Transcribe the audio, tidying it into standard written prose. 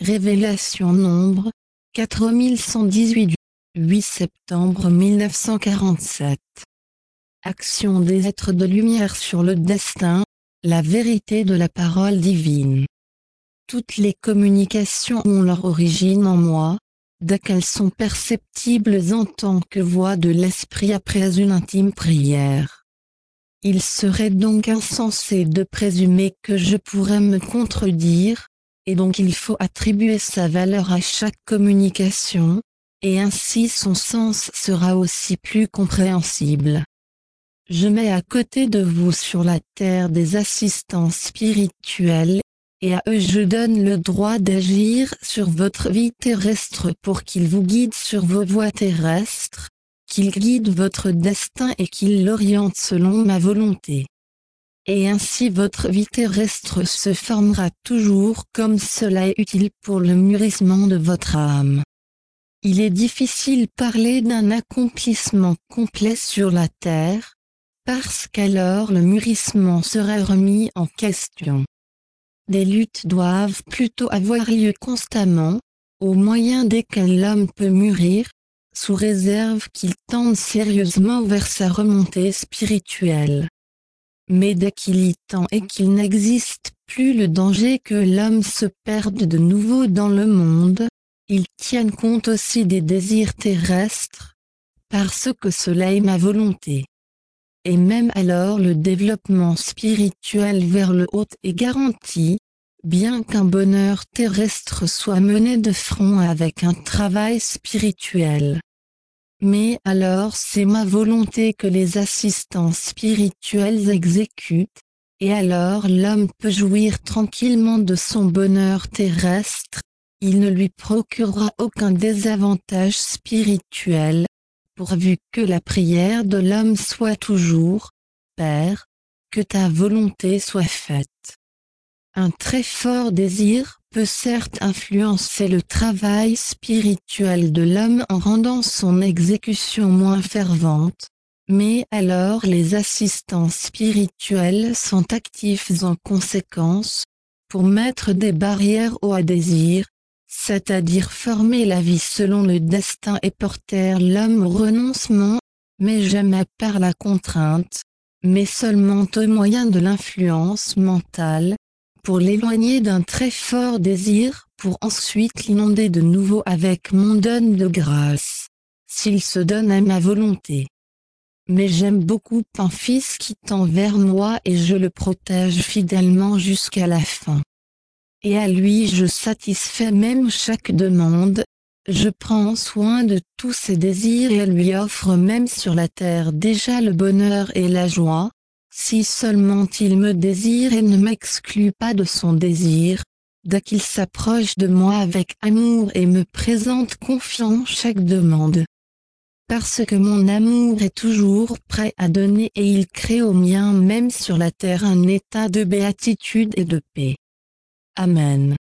Révélation nombre 4118 8 septembre 1947. Action des êtres de lumière sur le destin, la vérité de la parole divine. Toutes les communications ont leur origine en moi, dès qu'elles sont perceptibles en tant que voix de l'esprit après une intime prière. Il serait donc insensé de présumer que je pourrais me contredire, et donc il faut attribuer sa valeur à chaque communication, et ainsi son sens sera aussi plus compréhensible. Je mets à côté de vous sur la terre des assistants spirituels, et à eux je donne le droit d'agir sur votre vie terrestre pour qu'ils vous guident sur vos voies terrestres, qu'ils guident votre destin et qu'ils l'orientent selon ma volonté. Et ainsi votre vie terrestre se formera toujours comme cela est utile pour le mûrissement de votre âme. Il est difficile parler d'un accomplissement complet sur la terre, parce qu'alors le mûrissement serait remis en question. Des luttes doivent plutôt avoir lieu constamment, au moyen desquelles l'homme peut mûrir, sous réserve qu'il tende sérieusement vers sa remontée spirituelle. Mais dès qu'il y tend et qu'il n'existe plus le danger que l'homme se perde de nouveau dans le monde, ils tiennent compte aussi des désirs terrestres, parce que cela est ma volonté. Et même alors le développement spirituel vers le haut est garanti, bien qu'un bonheur terrestre soit mené de front avec un travail spirituel. Mais alors c'est ma volonté que les assistants spirituels exécutent, et alors l'homme peut jouir tranquillement de son bonheur terrestre, il ne lui procurera aucun désavantage spirituel, pourvu que la prière de l'homme soit toujours « Père, que ta volonté soit faite ». Un très fort désir peut certes influencer le travail spirituel de l'homme en rendant son exécution moins fervente, mais alors les assistants spirituels sont actifs en conséquence, pour mettre des barrières au désir, c'est-à-dire former la vie selon le destin et porter l'homme au renoncement, mais jamais par la contrainte, mais seulement au moyen de l'influence mentale, pour l'éloigner d'un très fort désir, pour ensuite l'inonder de nouveau avec mon don de grâce, s'il se donne à ma volonté. Mais j'aime beaucoup un fils qui tend vers moi et je le protège fidèlement jusqu'à la fin. Et à lui je satisfais même chaque demande, je prends soin de tous ses désirs et lui offre même sur la terre déjà le bonheur et la joie, si seulement il me désire et ne m'exclut pas de son désir, dès qu'il s'approche de moi avec amour et me présente confiant chaque demande. Parce que mon amour est toujours prêt à donner et il crée au mien même sur la terre un état de béatitude et de paix. Amen.